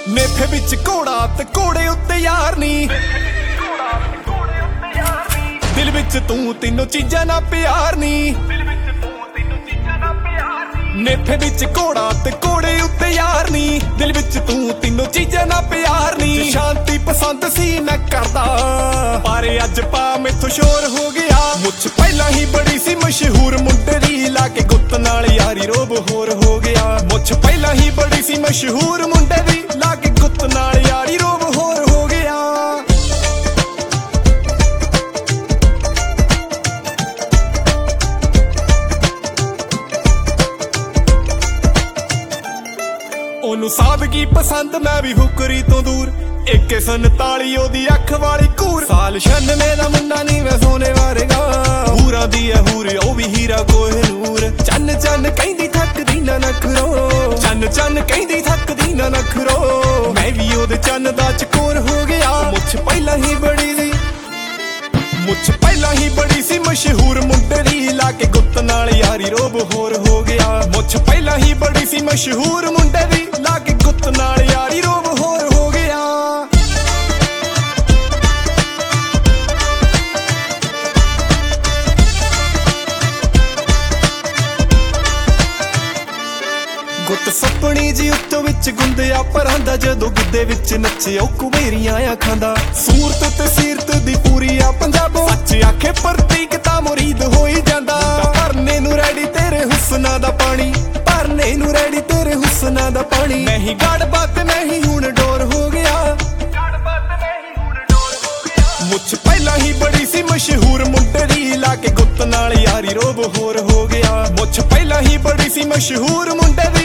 ਨੇਫੇ ਵਿੱਚ ਘੋੜਾ ਤੇ ਘੋੜੇ ਉੱਤੇ ਯਾਰ ਨੀ, ਦਿਲ ਵਿੱਚ ਤੂੰ ਤਿੰਨੋਂ ਚੀਜ਼ਾਂ ਨਾ ਪਿਆਰ ਨੀ। ਨੇਫੇ ਵਿੱਚ ਘੋੜਾ ਤੇ ਘੋੜੇ ਉੱਤੇ ਯਾਰ ਨੀ, ਦਿਲ ਵਿੱਚ ਤੂੰ ਤਿੰਨੋਂ ਚੀਜ਼ਾਂ ਨਾ ਪਿਆਰ ਨੀ। ਸ਼ਾਂਤੀ ਪਸੰਦ ਸੀ ਮੈਂ ਕਰਦਾ, ਪਰ ਅੱਜ ਪਾ ਮੈਥੋਂ ਸ਼ੋਰ ਹੋ ਗਿਆ। ਮੁੱਛ ਪਹਿਲਾਂ ਹੀ ਬੜੀ ਸੀ ਮਸ਼ਹੂਰ, ਮੁੰਡੇ ਦੀ ਲਾ ਕੇ ਗੁੱਤ ਨਾਲ ਯਾਰੀ ਰੋਬ ਹੋਰ ਹੋ ਗਿਆ। ਮੁੱਛ ਪਹਿਲਾਂ ਹੀ ਬੜੀ ਸੀ ਮਸ਼ਹੂਰ, ਮੁੰਡੇ ਦੀ ਲਾ ਕੇ ਗੁੱਤ ਨਾਲ ਯਾਰੀ ਰੋਬ ਹੋਰ ਹੋ ਗਿਆ। ਉਹਨੂੰ ਸਾਦਗੀ ਪਸੰਦ, ਮੈਂ ਵੀ ਹੁਕਰੀ ਤੋਂ ਦੂਰ। AK 47 ਉਹਦੀ ਅੱਖ ਵਾਲੀ ਘੂਰ, ਸਾਲ 96 ਦਾ ਮੁੰਡਾ ਨੀ ਮੈਂ ਸੋਨੇ ਵਰਗਾ। ਹੂਰਾਂ ਦੀ ਐ ਹੂਰ ਉਹ ਵੀ ਹੀਰਾ ਕੋਹਿਨੂਰ। ਚੰਨ ਚੰਨ ਕਹਿੰਦੀ ਥੱਕਦੀ ਨਾ ਨਖਰੋ, ਚੰਨ ਚੰਨ ਕਹਿੰਦੀ ਥੱਕਦੀ ਨਾ ਨਖਰੋ। ਮੈਂ ਵੀ ਉਹਦੇ ਚੰਨ ਦਾ ਚਕੋਰ ਹੋ ਗਿਆ। ਮੁੱਛ ਪਹਿਲਾਂ ਹੀ ਬੜੀ ਸੀ, ਮੁੱਛ ਪਹਿਲਾਂ ਹੀ ਬੜੀ ਸੀ ਮਸ਼ਹੂਰ, ਮੁੰਡੇ ਦੀ ਲਾ ਕੇ ਗੁੱਤ ਨਾਲ ਯਾਰੀ ਰੋਬ ਹੋਰ ਹੋ ਗਿਆ। ਮੁੱਛ ਪਹਿਲਾਂ ਹੀ ਬੜੀ ਸੀ ਮਸ਼ਹੂਰ, ਮੁੰਡੇ ਦੀ ਲਾ ਕੇ ਗੁੱਤ ਨਾਲ ਯਾਰੀ ਰੋਬ ਹੋਰ ਹੋ ਗਿਆ। ਗੁੱਤ ਸੱਪਣੀ ਜੀ ਉੱਤੋਂ ਵਿੱਚ ਗੁੰਦਿਆ ਪਰਾਂਦਾ, ਜਦੋਂ ਗਿੱਧੇ ਵਿੱਚ ਨੱਚੇ ਉਹ ਕੁਬੇਰੀਆਂ ਆ ਖਾਂਦਾ। ਸੂਰਤ ਤੇ ਸੀਰਤ ਦੀ ਪੂਰੀ ਆ ਪੰਜਾਬੋ, ਸੱਚ ਆਖੇ ਪ੍ਰਤੀਕ ਤਾਂ ਮੁਰੀਦ ਹੋਈ ਜਾਂਦਾ। ਭਰਨੇ ਨੂੰ ਰੈਡੀ ਤੇਰੇ ਹੁਸਨਾਂ ਦਾ ਪਾਣੀ, ਭਰਨੇ ਨੂੰ ਰੈਡੀ ਤੇਰੇ ਹੁਸਨਾਂ ਦਾ ਪਾਣੀ। ਮੈਂ ਹੀ ਗੜ ਬਾਤ ਮੈਂ ਹੀ ਹੁਣ ਡੋਰ ਹੋ ਗਿਆ, ਮੁੱਛ ਪਹਿਲਾਂ ਹੀ ਬੜੀ ਸੀ ਮਸ਼ਹੂਰ, ਮੁੰਡੇ ਦੀ ਲਾ ਕੇ ਗੁੱਤ ਨਾਲ ਯਾਰੀ ਰੋਬ ਹੋਰ ਹੋ ਗਿਆ। ਮੁੱਛ ਪਹਿਲਾਂ ਹੀ ਬੜੀ ਸੀ ਮਸ਼ਹੂਰ, ਮੁੰਡੇ